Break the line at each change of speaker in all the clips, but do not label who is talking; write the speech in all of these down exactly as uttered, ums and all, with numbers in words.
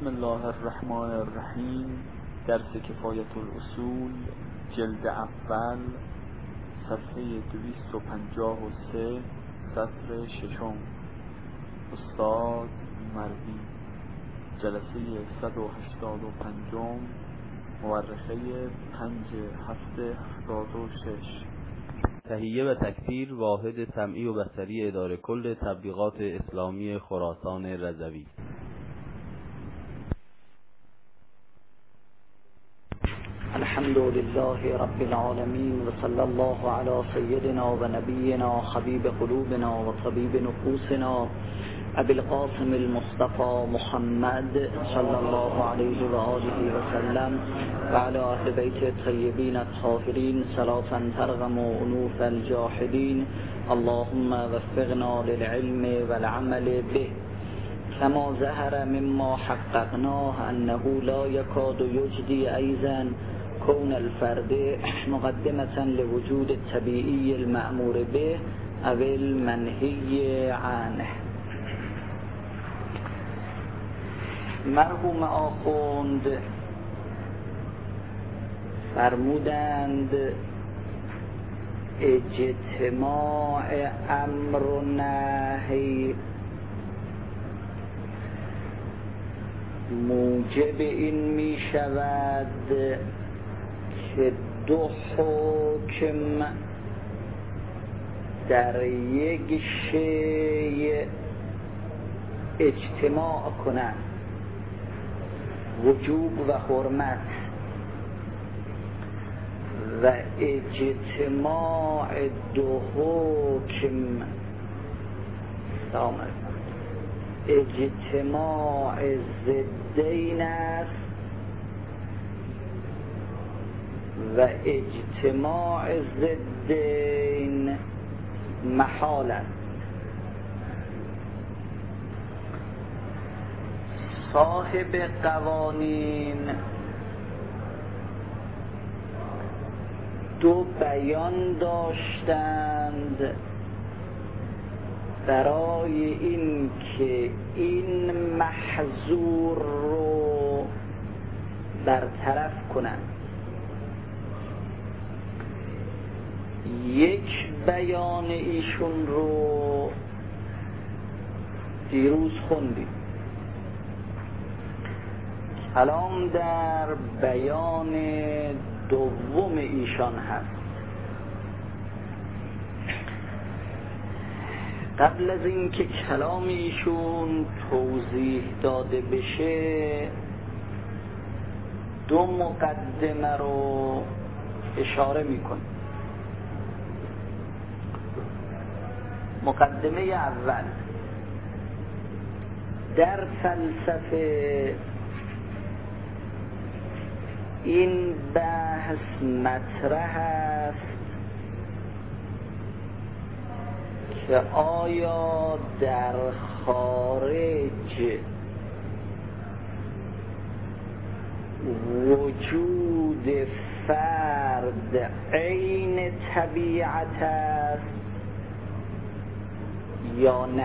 بسم الله الرحمن الرحیم. درس کفایت الاصول جلد اول صفحه دویست و پنجاه و سه سطر ششم. استاد مروی. جلسه صد و هشتاد و پنجم. مورخه پنج هفته هفتاد و شش.
تهیه و تکثیر واحد سمعی و بصری اداره کل تبلیغات اسلامی خراسان رضوی.
الحمد لله رب العالمين وصلى الله على سيدنا ونبينا حبيب قلوبنا وطبيب نفوسنا أبي القاسم المصطفى محمد صلى الله عليه وآله وسلم وعلى أهل بيت الطيبين الطاهرين صلاة ترغم أنوف الجاحدين. اللهم وفقنا للعلم والعمل به كما ظهر مما حققناه أنه لا يكاد يجدي أيضا كون الفرد مقدمة لوجود الطبيعي المأمور به أو المنهي عنه. مرحوم آخوند فرمودند اجتماع امر و نهی موجب این می شود که دو حکم در یک شیء اجتماع کنند، وجوب و حرمت، و اجتماع دو حکم اجتماع ضدین است و اجتماع ضدین محال است. صاحب قوانین دو بیان داشتند برای این که این محظور رو برطرف کنند. یک بیان ایشون رو دیروز خوندیم. کلام در بیان دوم ایشان هست. قبل از اینکه کلام ایشون توضیح داده بشه دو مقدمه رو اشاره میکنه. مقدمه اول، در فلسفه این بحث مطرح است که آیا در خارج وجود فرد عین طبیعت است یا نه.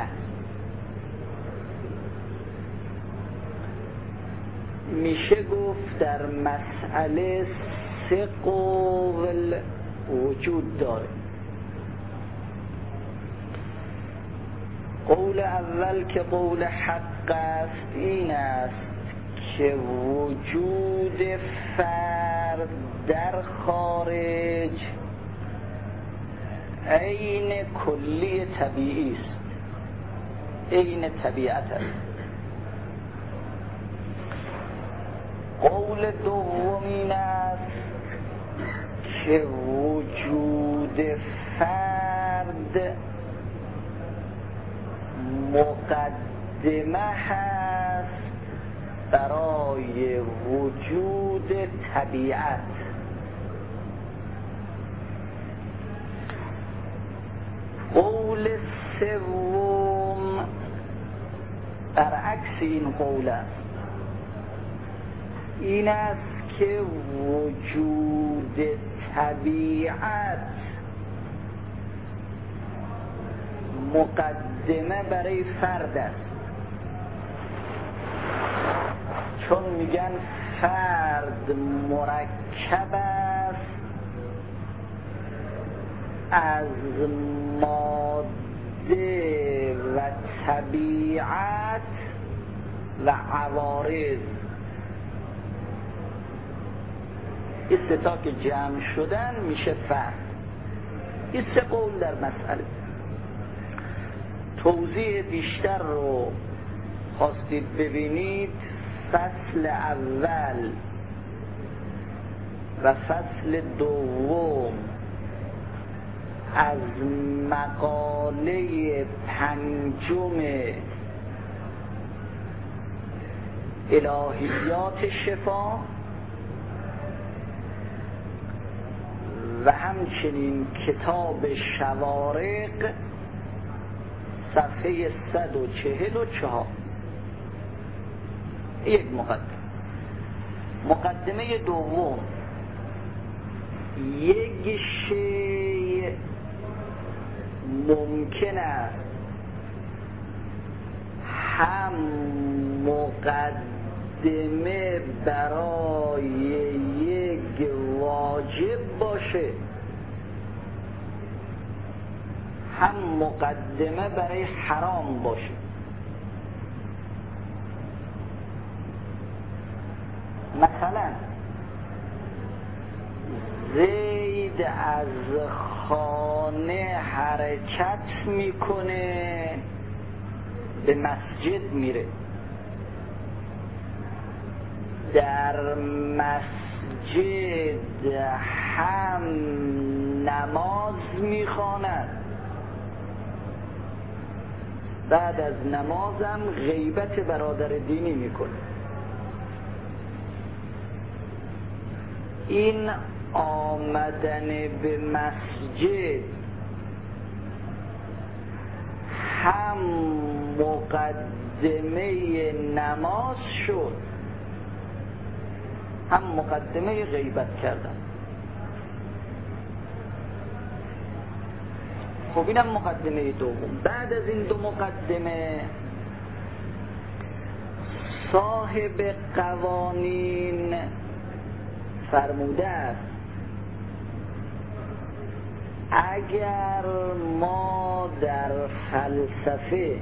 میشه گفت در مسئله سه قول وجود داره. قول اول که قول حق است این است که وجود فرد در خارج عین کلی طبیعی است، عین طبیعت است. قول دوم این است که وجود فرد مقدمه هست برای وجود طبیعت. قول سوم برعکس این قول است. این است که وجود طبیعت مقدمه برای فرد است. چون میگن فرد مرکب است از ماده و طبیعت و عوارض. این سه تا که جمع شدن میشه فرد. این سه قول در مسئله. توضیح بیشتر رو خواستید ببینید، فصل اول و فصل دوم از مقاله پنجم الهیات شفا و همچنین کتاب شوارق صفحه صد و چهل و چهار. یک مقدمه. مقدمه دوم، یک شی ممکن است هم مقدمه برای یک واجب باشه، هم مقدمه برای حرام باشه. مثلا زید از خانه حرکت میکنه به مسجد میره، در مسجد هم نماز میخواند، بعد از نمازم غیبت برادر دینی میکنه. این آمدن به مسجد هم مقدمه نماز شد، هم مقدمه غیبت کردن. خب اینم مقدمه دوم. بعد از این دو مقدمه صاحب قوانین فرموده است اگر ما در فلسفه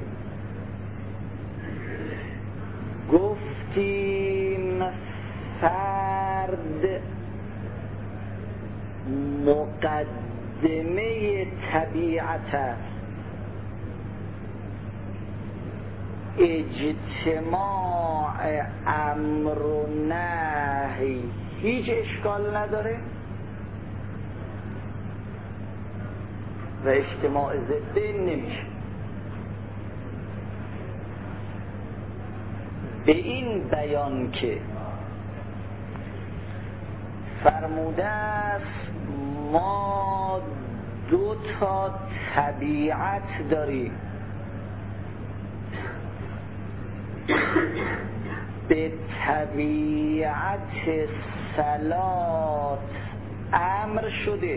گفتیم فرد مقدمه طبیعت است، اجتماع امر و نهی هیچ اشکال نداره و اجتماع ضدین نمیشه. به این بیان که فرموده است ما دو تا طبیعت داریم، به طبیعت صلات امر شده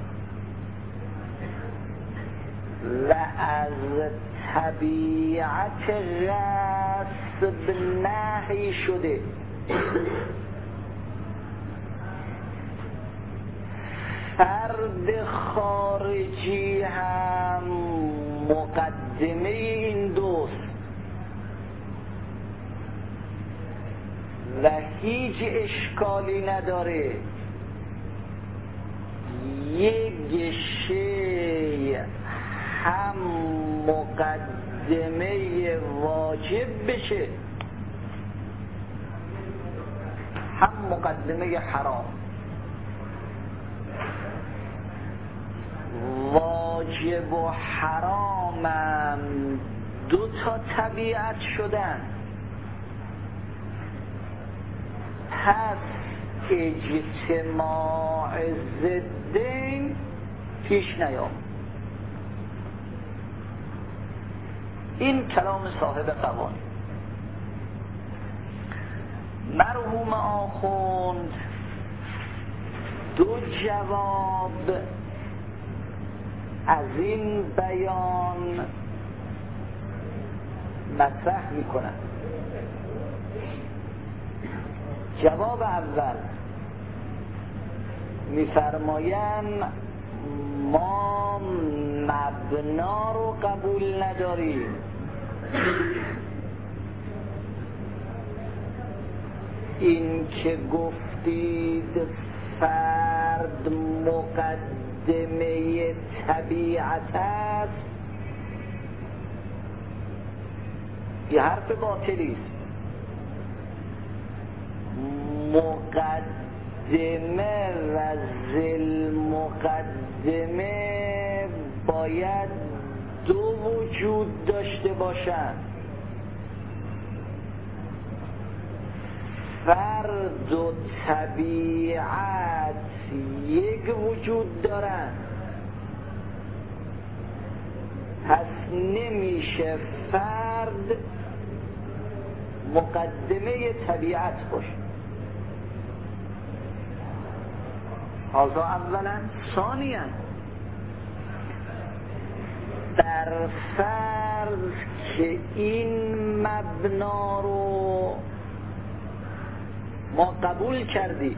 و از طبیعت غصب نهی شده. فرد خارجی هم مقدمه این دوست و هیچ اشکالی نداره یک شی هم مقدمه واجب بشه هم مقدمه حرام. واجب و حرامم دو تا طبیعت شدن، پس اجتماع ضدین پیش نیام. این کلام صاحب قوانین. مرحوم آخوند دو جواب از این بیان مطرح میکنند. جواب اول میفرمایند ما مبنا رو قبول نداریم. این که گفتید فرد مقدمه طبیعت است، یه حرف باطلی است. مقدمه و ذل مقدمه باید دو وجود داشته باشند. فرد و طبیعت یک وجود دارند، پس نمیشه فرد مقدمه طبیعت باشه. حالا اولا. ثانیا در فرض که این مبنا رو ما قبول کردیم،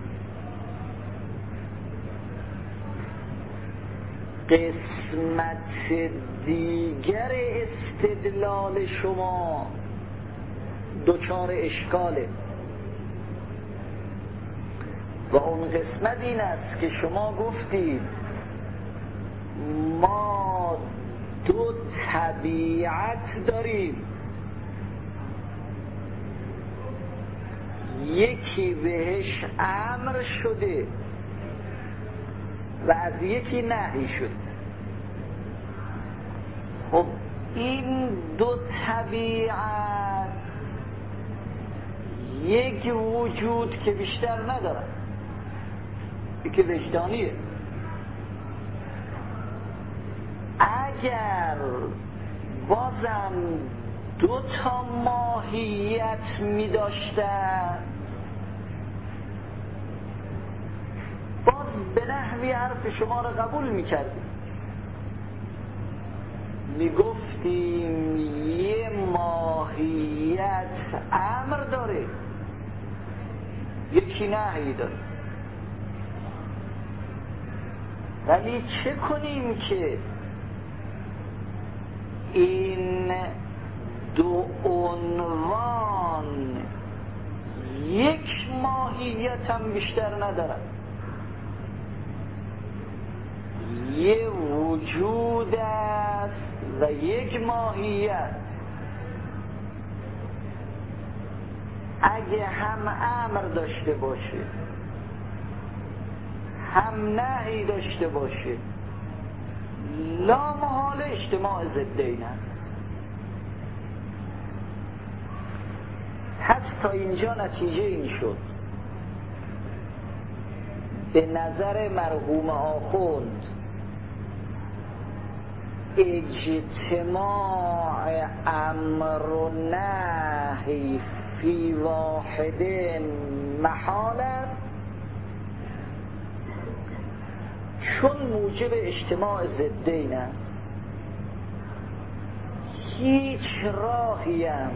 قسمت دیگر استدلال شما دچار اشکاله و اون قسمت این است که شما گفتید ما دو طبیعت داریم، یکی بهش امر شده و از یکی نهی شده. خب این دو طبیعت یک وجود که بیشتر نداره، یکی وجدانیه. اگر بازم دو تا ماهیت می داشتن، باز به نحوی حرف شما رو قبول می کردیم، می گفتیم یه ماهیت امر داره، یکی نهی داره. ولی چه کنیم که این دو عنوان یک ماهیت هم بیشتر ندارن، یه وجود است و یک ماهیت. اگه هم امر داشته باشه هم نهی داشته باشه، لا محال اجتماع ضدین است. پس تا اینجا نتیجه این شد به نظر مرحوم آخوند اجتماع امر و نهی فی واحد محال است، چون موجب اجتماع ضدین است. هیچ راهی هم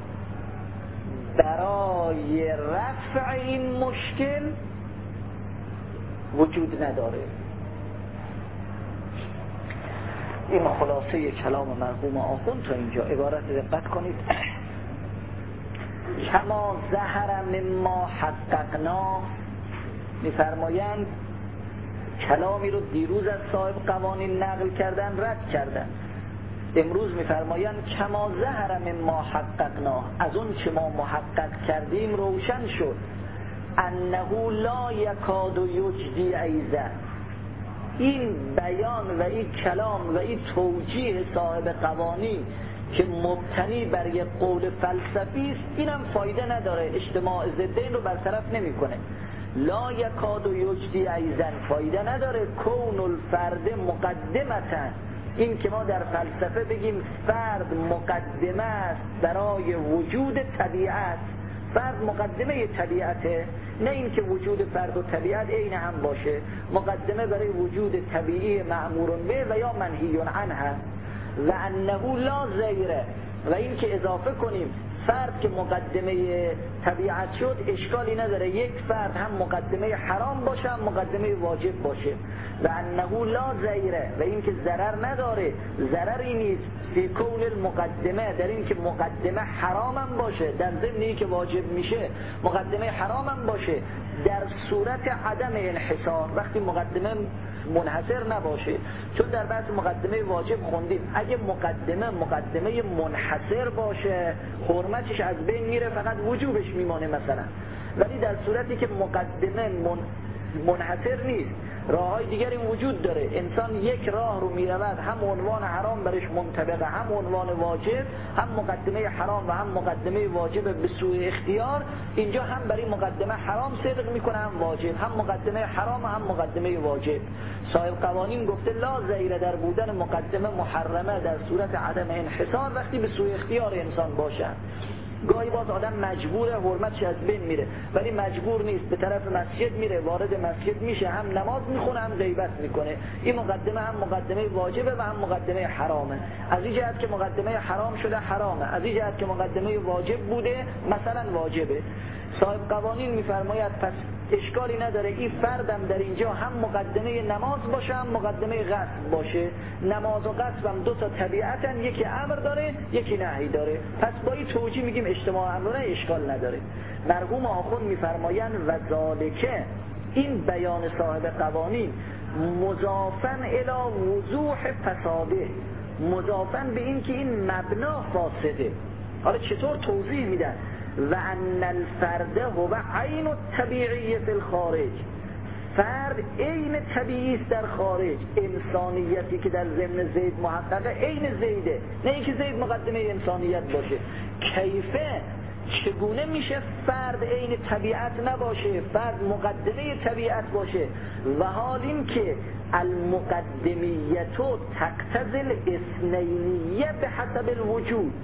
برای رفع این مشکل وجود نداره. این خلاصه کلام مرحوم آخوند. تا اینجا عبارت دقت کنید. کما ظهر مما حققنا، میفرمایند کلامی رو دیروز از صاحب قوانین نقل کردن رد کردن، امروز میفرمایند کما ظهر مما حققنا، از اون چه ما محقق کردیم روشن شد، انه لا یکاد یجدی ایزا. این بیان و این کلام و این توجیه صاحب قوانین که مبتنی بر یک قول فلسفی است، اینم فایده نداره، اجتماع ضدین رو برطرف نمیکنه. لا یکاد یجدی ایزا فایده نداره. کون الفرد مقدمتن، این که ما در فلسفه بگیم فرد مقدمه است برای وجود طبیعت، فرد مقدمه طبیعته، نه این که وجود فرد و طبیعت عین هم باشه، مقدمه برای وجود طبیعی مأمور به و یا منهی عنه. و انه لا غیره، و این که اضافه کنیم فرد که مقدمه طبیعت شد اشکالی نداره یک فرد هم مقدمه حرام باشه هم مقدمه واجب باشه. و انه لا ضیره، و این که ضرر نداره، ضرری نیست فی کون المقدمه، در این که مقدمه حرامم باشه، در ضمنی که واجب میشه مقدمه حرامم باشه، در صورت عدم انحصار، وقتی مقدمه منحصر نباشه. چون در بحث مقدمه واجب خوندیم اگه مقدمه مقدمه منحصر باشه حرمتش از بین میره، فقط وجوبش میمانه مثلا. ولی در صورتی که مقدمه من منحصر نیست، راههای دیگری وجود داره، انسان یک راه رو میرود، هم عنوان حرام برش منطبقه، هم عنوان واجب، هم مقدمه حرام و هم مقدمه واجب به سوی اختیار، اینجا هم برای مقدمه حرام صدق میکنه هم واجب، هم مقدمه حرام و هم مقدمه واجب. صاحب قوانین گفته لا ضیره در بودن مقدمه محرمه در صورت عدم انحصار وقتی به سوی اختیار انسان باشن. گاهی باز آدم مجبوره، حرمتش از بین میره، ولی مجبور نیست، به طرف مسجد میره، وارد مسجد میشه، هم نماز میخونه هم غیبت میکنه. این مقدمه هم مقدمه واجبه و هم مقدمه حرامه. از این جهت که مقدمه حرام شده حرامه، از این جهت که مقدمه واجب بوده مثلا واجبه. صاحب قوانین میفرماید پس اشکالی نداره این فردم در اینجا هم مقدمه نماز باشه هم مقدمه غسل باشه. نماز و غسل هم دو تا طبیعتن، یکی امر داره یکی نهی داره، پس با این توجیه میگیم اجتماع امرانه اشکال نداره. مرحوم آخوند میفرمایند و ذالکه، این بیان صاحب قوانین مضافن الی وضوح فساده، مضافن به این که این مبنا فاسده. حالا چطور توضیح میدن؟ و ان الفرد هو عین الطبیعی فی الخارج، فرد عین طبیعی است در خارج. انسانیتی که در ضمن زید محققه عین زیده، نه اینکه زید مقدمه انسانیت باشه. کیفه، چگونه میشه فرد عین طبیعت نباشه، فرد مقدمه طبیعت باشه؟ و حال این که المقدمیتو تقتضی الاثنینیه به حسب الوجود،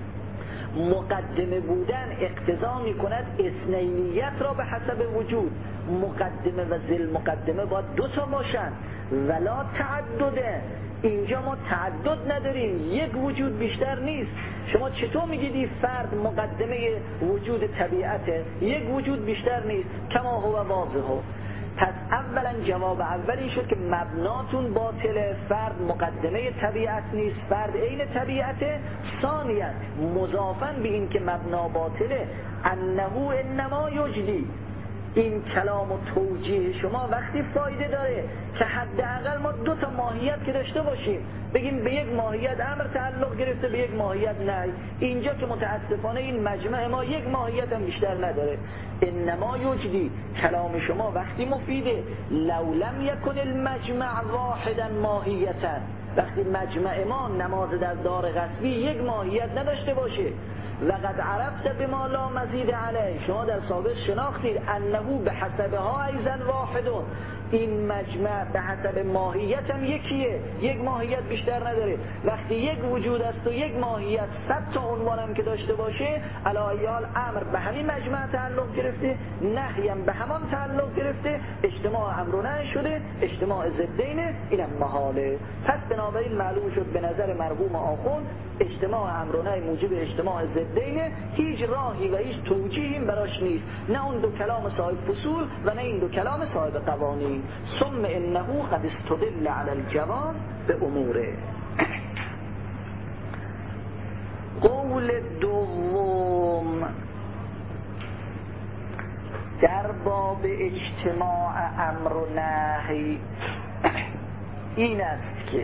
مقدمه بودن اقتضا می کند اثنینیت را به حسب وجود. مقدمه و ذل مقدمه باید دو تا باشن، ولا تعدده. اینجا ما تعدد نداریم، یک وجود بیشتر نیست. شما چطور میگید این فرد مقدمه وجود طبیعته؟ یک وجود بیشتر نیست، کما هو واضحه. پس اولا جواب اولی شد که مبناتون باطله، فرد مقدمه طبیعت نیست، فرد عین طبیعته. ثانیا مضافن به این که مبنا باطله، انه انما یجدی، این کلام و توجیه شما وقتی فایده داره که حداقل ما دو تا ماهیت که داشته باشیم، بگیم به یک ماهیت امر تعلق گرفته به یک ماهیت نهی. اینجا که متاسفانه این مجمع ما یک ماهیت هم بیشتر نداره. انما یجدی کلام شما وقتی مفیده، لو لم یکن المجمع واحدا ماهیتا، وقتی مجمع ما نماز در دار غصبی یک ماهیت نداشته باشه. لقد عرفت بما لا مزید علیه، شما در سابق شناختید انه به حسبها ایضا واحدون، این مجمع به حسب ماهیت هم یکیه، یک ماهیت بیشتر نداره. وقتی یک وجود است و یک ماهیت صد تا عنوان هم که داشته باشه، علایال امر به همین مجمع تعلق گرفته، نهی هم به همان تعلق گرفته، اجتماع امر و نهی شده، اجتماع ضدینه، اینم محاله. پس بنابراین معلوم شد به نظر مرحوم آخوند اجتماع امر و نهی موجب اجتماع ضدینه، هیچ راهی و هیچ توجیهی براش نیست، نه اون دو کلام صاحب فصول و نه این دو کلام صاحب قوانین. ثم انه قد استدل على الجواز به اموره. قول دوم در باب اجتماع امر و نهی این است که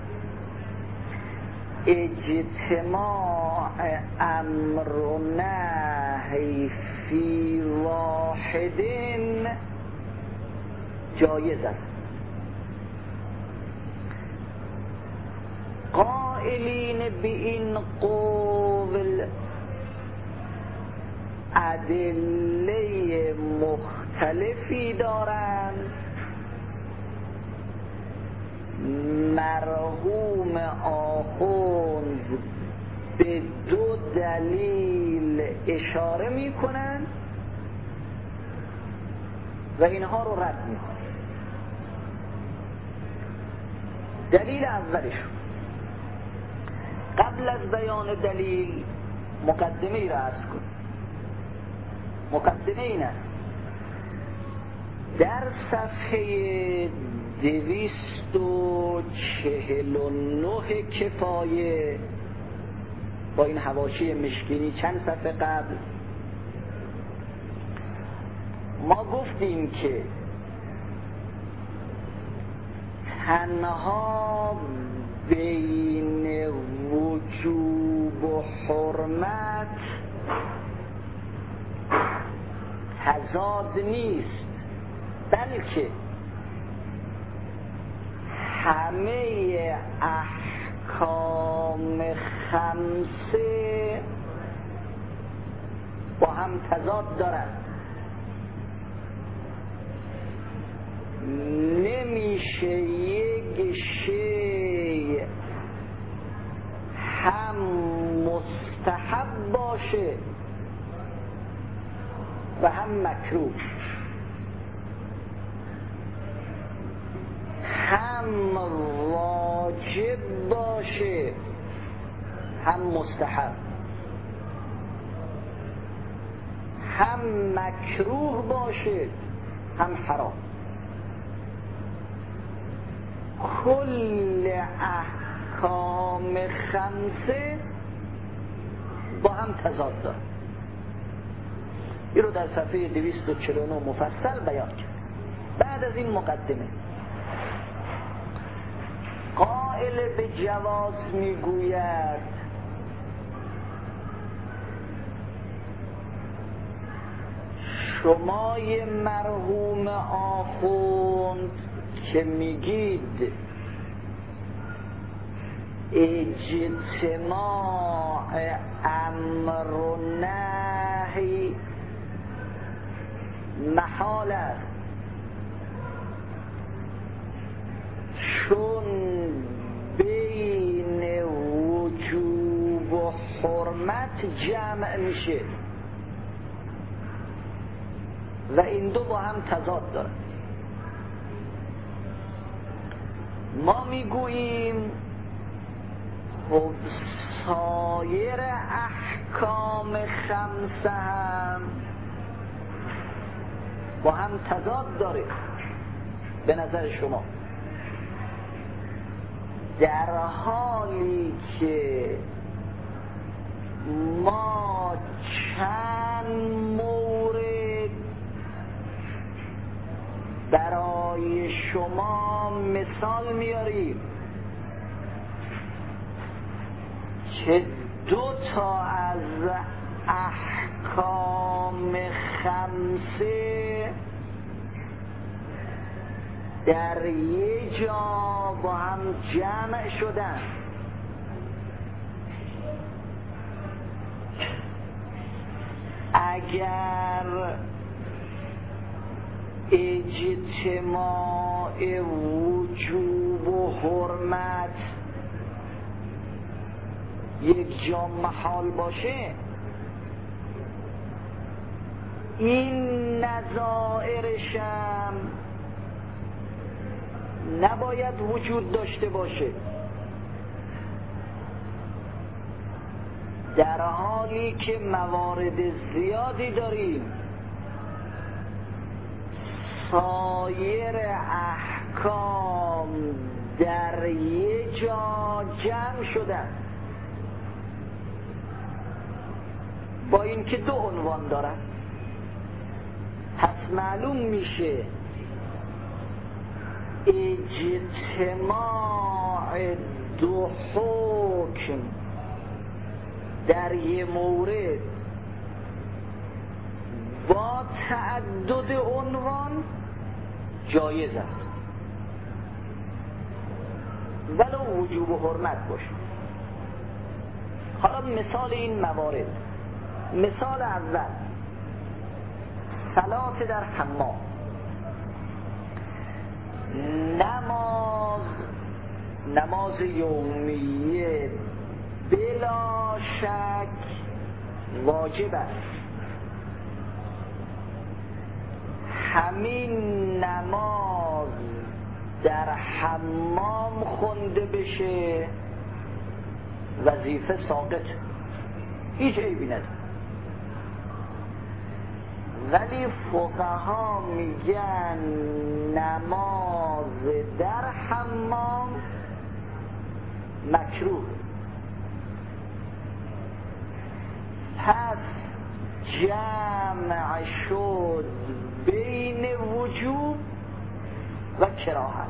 اجتماع امر و نهی فی واحدین جایز است. قائلین به این قول ادله مختلفی دارند. مرحوم آخوند به دو دلیل اشاره می کنند و اینها رو رد می کنند. دلیل اولش، قبل از بیان دلیل مقدمه ای را عرض کن. مقدمه این است: در صفحه دویست و چهل و نه کفایه با این حواشی مشکینی چند صفحه قبل ما گفتیم که تنها بین وجوب و حرمت تضاد نیست، بلکه همه احکام خمسه با هم تضاد دارند. نمیشه یک شی هم مستحب باشه و هم مکروه، هم واجب باشه هم مستحب، هم مکروه باشه هم حرام. کل احکام خمسه با هم تضاد داره. این رو در صفحه دویست و چهل و نه مفصل بیان کرد. بعد از این مقدمه قائل به جواز میگوید شمای مرحوم آخوند که میگید اجتماع امر و نهی محال است، چون بین وجوب و حرمت جمع میشه و این دو با هم تضاد دارن. ما میگوییم خب سایر احکام خمسه هم با هم تضاد داره به نظر شما، در حالی که ما چند مورد برای شما مثال میاریم که دو تا از احکام خمسه در یه جا با هم جمع شدن. اگر اجتماع وجوب و حرمت یک جا محال باشه، این نظائرشم نباید وجود داشته باشه، در حالی که موارد زیادی داریم سایر احکام در یه جا جمع شدن با اینکه دو عنوان دارن. پس معلوم میشه اجتماع دو حکم در یه مورد با تعدد عنوان جایز است، ولو وجوب و حرمت باشه. حالا مثال این موارد: مثال اول صلات در حمام. نماز نماز یومیه بلا شک واجب است. همین نماز در حمام خونده بشه وظیفه ساقط. هیچ عیبی نداره. ولی فقها میگن نماز در حمام مکروه. پس جمع شد بین وجوب و کراهت.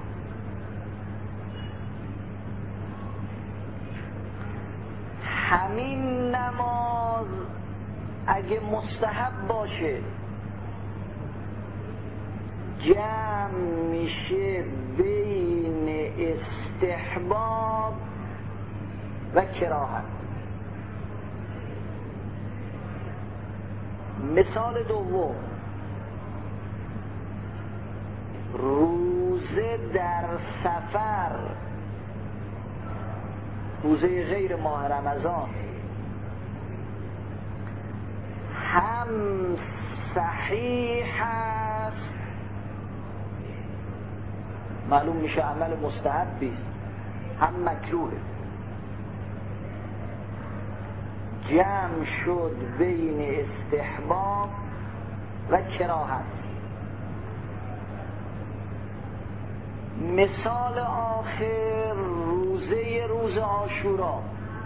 همین نماز اگه مستحب باشه جمع میشه بین استحباب و کراهت. مثال دوم، روزه در سفر، روزه غیر ماه رمضان، هم صحیح است، معلوم میشه عمل مستحبی است، هم مکروهه. جمع شد بین استحباب و کراهت. مثال آخر روزه روز عاشورا،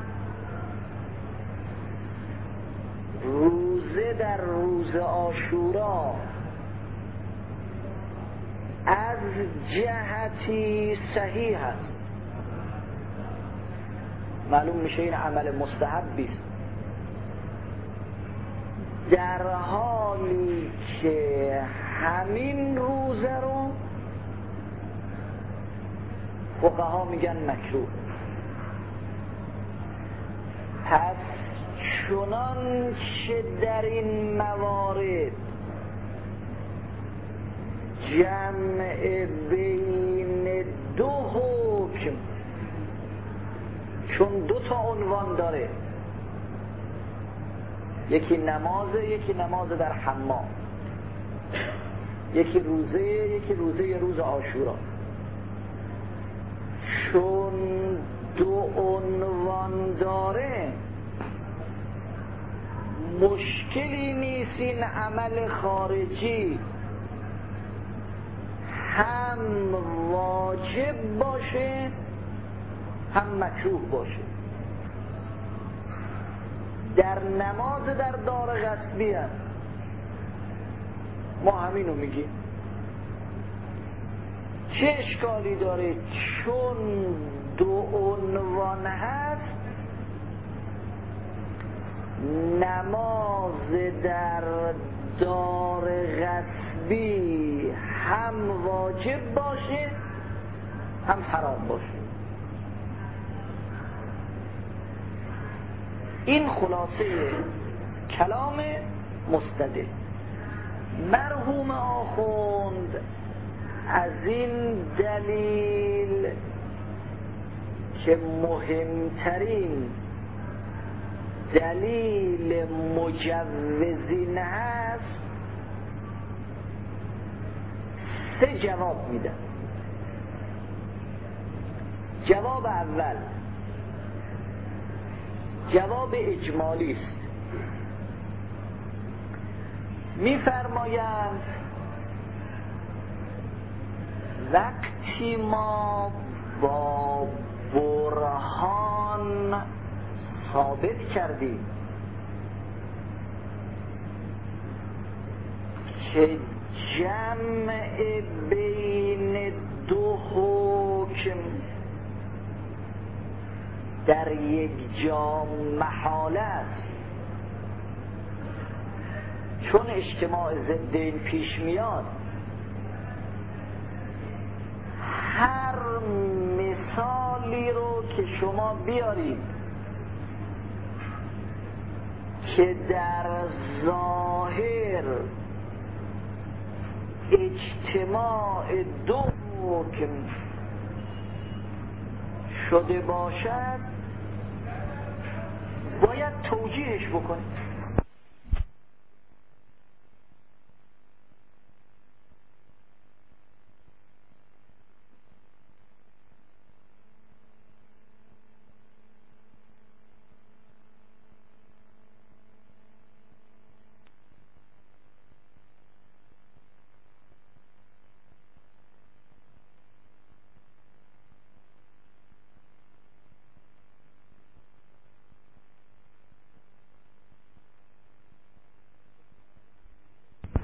روزه در روز عاشورا از جهتی صحیح است، معلوم میشه این عمل مستحبی است، در حالی که همین روزه رو فقها میگن مکروه. پس چنان که در این موارد جمع بین دو حکم، چون دو تا عنوان داره، یکی نمازه، یکی نماز در حمام، یکی روزه، یکی روزه روز عاشورا، چون دو عنوان داره مشکلی نیست این عمل خارجی هم واجب باشه هم مکروه باشه. در نماز در دار غصبی هست، ما همینو میگیم، چه اشکالی داره؟ چون دو عنوان هست، نماز در دار غصبی هم واجب باشه هم حرام باشه. این خلاصه کلام مستدل. مرحوم آخوند از این دلیل که مهمترین دلیل مجوزین هست سه جواب میدن. جواب اول جواب اجمالی است. میفرمایند وقتی ما با برهان ثابت کردیم که جمع بین دو حکم در یک جا محال است، چون اجتماع ضدین پیش میاد، هر مثالی رو که شما بیارید که در ظاهر اجتماع دو حکم شده باشد باید توجیهش بکنید.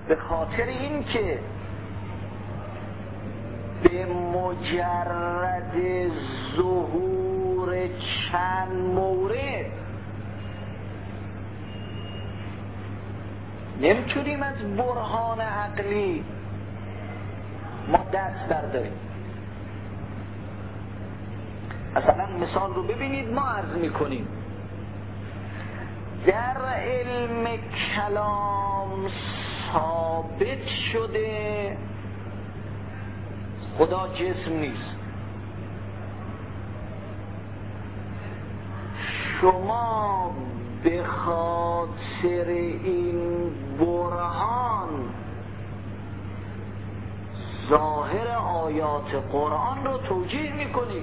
به خاطر این که به مجرد ظهور چند مورد نمیتونیم از برهان عقلی ما دست برداریم. مثلا مثال رو ببینید، ما عرض میکنیم در علم کلام ثابت شده خدا جسم نیست. شما به خاطر این برهان ظاهر آیات قرآن رو توجیه میکنید.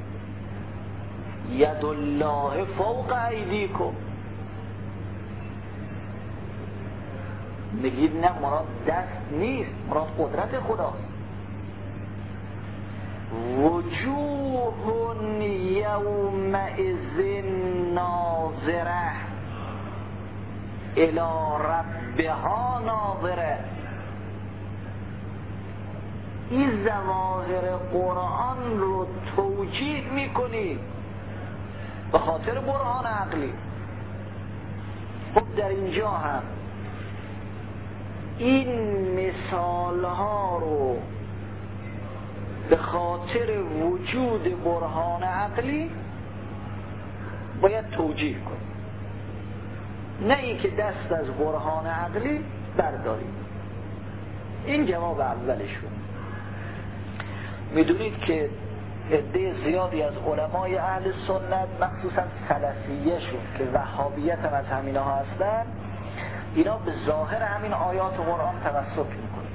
ید الله فوق ایدیکم، میگید نه مراد دست نیست، مراد قدرت خداست. وجوه یومئذ ناظره الی ربها ناظره. این ظواهر قرآن رو توجیه میکنی به خاطر برهان عقلی. خب در اینجا هم این مثال ها رو به خاطر وجود برهان عقلی باید توجیه کنیم، نه این که دست از برهان عقلی برداریم. این جواب اولشون. میدونید که عده زیادی از علمای اهل سنت، مخصوصا سلفیه شون که وهابیت هم از همین ها هستن، اینا به ظاهر همین آیات قرآن تمسک میکنن،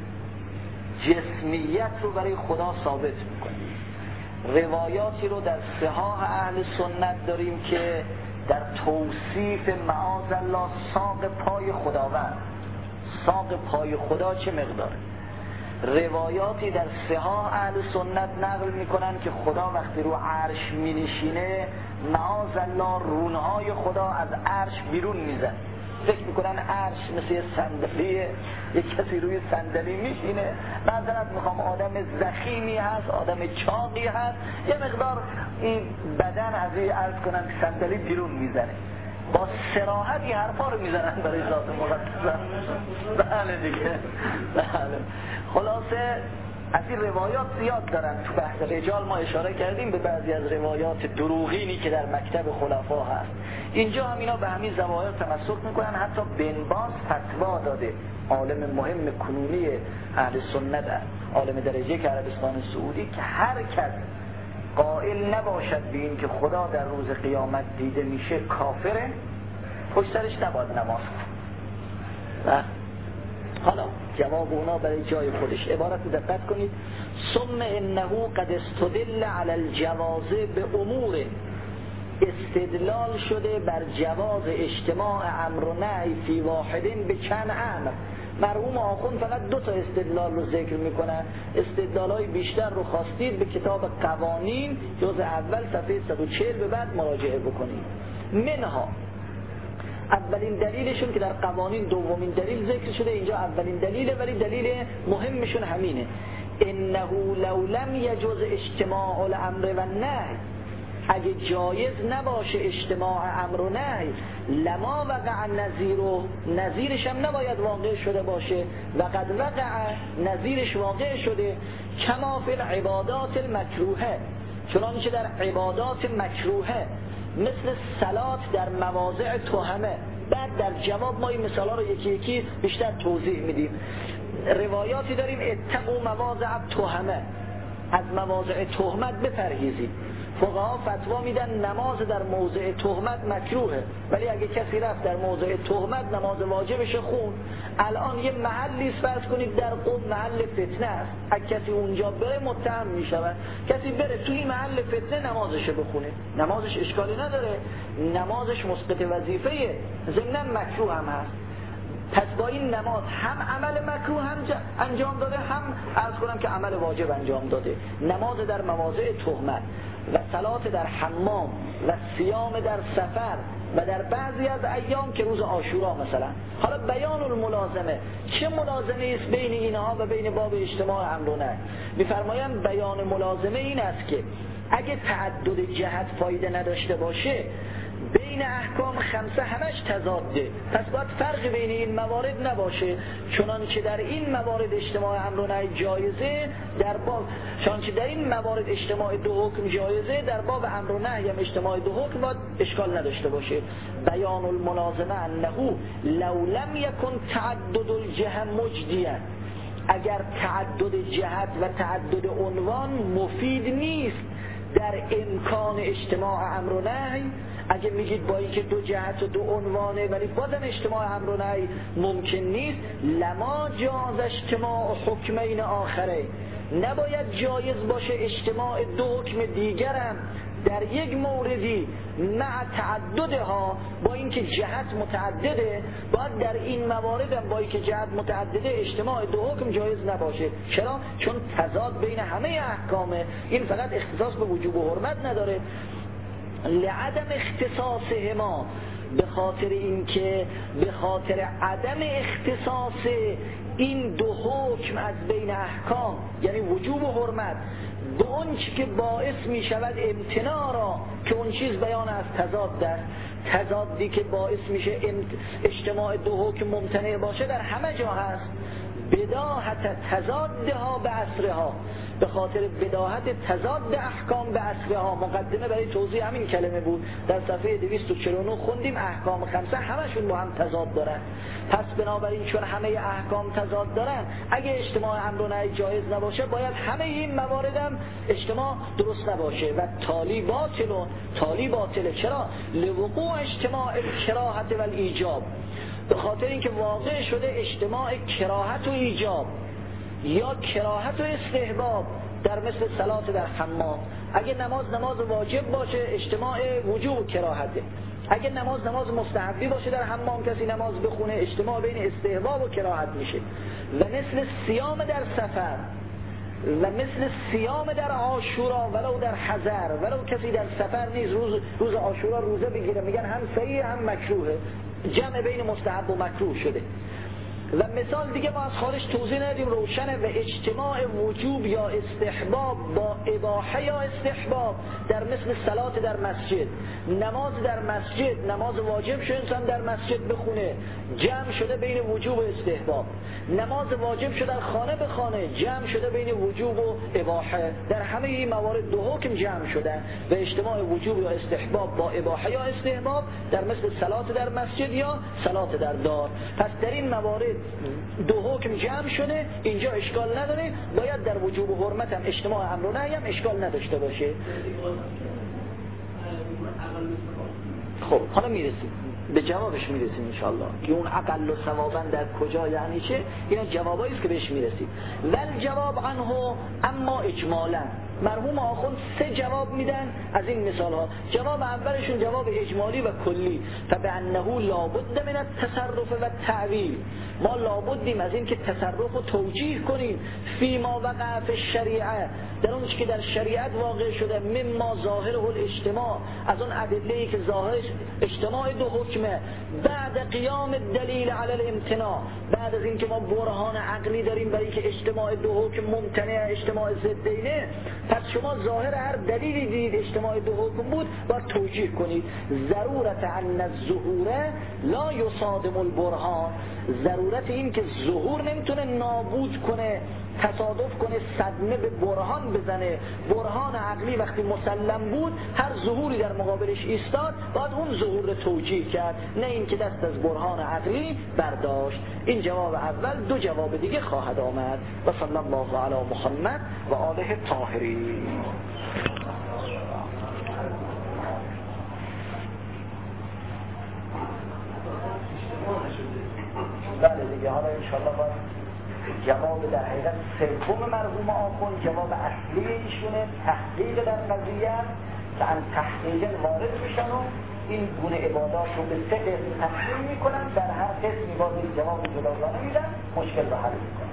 جسمیت رو برای خدا ثابت میکنن. روایاتی رو در صحاح اهل سنت داریم که در توصیف معاذ الله ساق پای خداوند، ساق پای خدا چه مقداره. روایاتی در صحاح اهل سنت نقل میکنن که خدا وقتی رو عرش مینشینه معاذ الله رونهای خدا از عرش بیرون میزن. فکر میکنن عرش مثل یه صندلیه، یک کسی روی صندلی میشینه، معذرت میخوام آدم ضخیمی هست، آدم چاقی هست، یه مقدار این بدن از این عرض کنن که صندلی بیرون میزنه. با صراحت این حرفا رو میزنن برای ذات مقدسه. بله دیگه. بله. خلاصه از این روایات زیاد دارن. تو بحث رجال ما اشاره کردیم به بعضی از روایات دروغینی که در مکتب خلفا هست. اینجا هم اینا به همین ظواهر تمسک میکنن. حتی بن باز فتوا داده، عالم مهم کنونی اهل سنت هست، عالم درجه که عربستان سعودی، که هر کس قائل نباشد به این که خدا در روز قیامت دیده میشه کافره، پشت سرش نباید نماز کنه. حالا جواب اونا برای جای خودش. عبارت رو دقت کنید. ثم انه قد استدل علی الجواز به امور، استدلال شده بر جواز اجتماع امر و نهی فی واحدین به چند امر. مرحوم آخوند فقط دو تا استدلال رو ذکر میکنن. استدلالای بیشتر رو خواستید به کتاب قوانین جزء اول صفحه صد و چهل به بعد مراجعه بکنید. منها اولین دلیلشون که در قوانین دومین دلیل ذکر شده، اینجا اولین دلیله، ولی دلیل مهمشون همینه. انه لو لم یجوز اجتماع الامر و النهی، اگه جایز نباشه اجتماع امر و نهی، لما وقع نظیر و نظیرش هم نباید واقع شده باشه. و قد وقع، نظیرش واقع شده. کما فی العبادات المکروهه، چنانچه در عبادات مکروهه، مثل صلات در مواضع تهمه. بعد در جواب ما این مثالا رو یکی یکی بیشتر توضیح میدیم. روایاتی داریم اتقوا مواضع تهمه، از مواضع تهمت بپرهیزید. فقها فتوا میدن نماز در موضع تهمت مکروهه، ولی اگه کسی رفت در موضع تهمت نماز واجبش خون. الان یه محلی فرض کنید در قم محل فتنه است، اگه کسی اونجا بره متهم میشود. کسی بره توی این محل فتنه نمازش بخونه، نمازش اشکالی نداره، نمازش مسقط وظیفه، ضمن مکروه هم هست. پس با این نماز هم عمل مکروه هم انجام داده، هم عرض کنم که عمل واجب انجام داده. نماز در مواضع تهمت و صلات در حمام و صیام در سفر و در بعضی از ایام که روز عاشورا مثلا. حالا بیان الملازمه، چه ملازمه است بین اینها و بین باب اجتماع امر و نهی؟ می‌فرمایند بیان ملازمه این است که اگه تعدد جهت فایده نداشته باشه، بین احکام خمسه همش تضاده، پس باید فرقی بین این موارد نباشه. چنانچه در این موارد اجتماع امر و نهی جایزه، در باب چنانچه در این موارد اجتماع دو حکم جایزه، در باب امر و نهی هم اجتماع دو حکم باید اشکال نداشته باشه. بیان الملازمه انه لو لم یکن تعدد الجهه مجدیا، اگر تعدد جهت و تعدد عنوان مفید نیست در امکان اجتماع امر و نهی، اگه میگید با اینکه دو جهت و دو عنوانه ولی بازم اجتماع امر و نهی ممکن نیست، لما جاز اجتماع حکمین آخره، نباید جایز باشه اجتماع دو حکم دیگرم در یک موردی مع تعددها، با اینکه جهت متعدده، باید در این موارد هم با اینکه جهت متعدده اجتماع دو حکم جایز نباشه. چرا؟ چون تضاد بین همه احکامه. این فقط اختصاص به وجوب و حرمت نداره، لعدم اختصاصهما، به خاطر اینکه به خاطر عدم اختصاص این دو حکم از بین احکام، یعنی وجوب و حرمت، به اون چی که باعث می شود امتناع را، که اون چیز بیان از تضاد است، تضادی که باعث میشه اجتماع دو حکم ممتنع باشه در همه جا هست. بداهت تضادها به اصرها، به خاطر بداهت تضاد احکام به اصرها. مقدمه برای توضیح همین کلمه بود، در صفحه دویست و چهل و نه خوندیم احکام خمسه همشون با هم تضاد دارن. پس بنابراین چون همه احکام تضاد دارن، اگه اجتماع امر و نهی جایز نباشه، باید همه این موارد هم اجتماع درست نباشه و تالی باطلون، تالی باطله. چرا؟ لوقوع اجتماع الکراهت و الایجاب، به خاطر اینکه واقع شده اجتماع کراهت و ایجاب یا کراهت و استحباب در مثل صلات در حمام. اگه نماز نماز واجب باشه، اجتماع وجوب و کراهته. اگه نماز نماز مستحبی باشه، در حمام کسی نماز بخونه، اجتماع بین استحباب و کراهت میشه. و مثل صیام در سفر و مثل صیام در عاشورا ولو در حضر، ولو کسی در سفر نیست روز روز عاشورا روزه بگیره، میگن هم صحیح هم مکروهه، جمع بین مستحب و مکروه شده. و مثال دیگه ما از خارج توضیح ندیم، روشنه. و اجتماع وجوب یا استحباب با اباحه یا استحباب در مثل صلات در مسجد، نماز در مسجد، نماز واجب شده انسان در مسجد بخونه، جمع شده بین وجوب و استحباب. نماز واجب شده در خانه به خانه، جمع شده بین وجوب و اباحه. در همه این موارد دو حکم جمع شده و اجتماع وجوب یا استحباب با اباحه یا استحباب در مثل صلات در مسجد یا صلات در دار. پس در این موارد دو حکم جمع شده، اینجا اشکال نداره، باید در وجوب و حرمت هم اجتماع امر و نهی هم اشکال نداشته باشه. خب حالا میرسیم به جوابش، میرسیم انشاءالله که اون اقل و ثوابا در کجا یعنی چه. اینا جوابایی است که بهش میرسیم. ول جواب عنه اما اجمالا، مرحوم آخوند سه جواب میدن از این مثال ها. جواب اولشون جواب اجمالی و کلی، فبانه لابد من التصرف و التعویل، ما لابدیم از این که تصرف و توجیه کنیم فی ما وقع فی الشریعه، در اون که در شریعت واقع شده، مما ظاهره الاجتماع، از اون ادله‌ای که ظاهرش اجتماع دو حکمه، بعد قیام الدلیل علی الامتناع، بعد از این که ما برهان عقلی داریم برای اینکه اجتماع دو حکم ممتنع، اجتماع ضدینه، پس شما ظاهر هر دلیلی دید اجتماع دو حکم بود باید توجیه کنید. ضرورت ان الظهور لا یصادم البرهان، ضرورت این که ظهور نمیتونه نابود کنه، تصادف کنه، صدمه به برهان بزنه. برهان عقلی وقتی مسلم بود، هر ظهوری در مقابلش ایستاد، باید اون ظهور رو توجیه کرد، نه این که دست از برهان عقلی برداشت. این جواب اول. دو جواب دیگه خواهد آمد. و صلی الله علی محمد و آله الطاهرین. بله دیگه، حالا انشاءالله باید جواب در حقیقت سوم مرحوم آخوند، جواب اصلی ایشونه، تحقیق در قضیه که ان تحقیق وارد میشن و این گونه عبادات رو به سه قسم تقسیم میکنن، در هر قسمی باز این جواب جداگانه میدن، مشکل رو حل میکنن.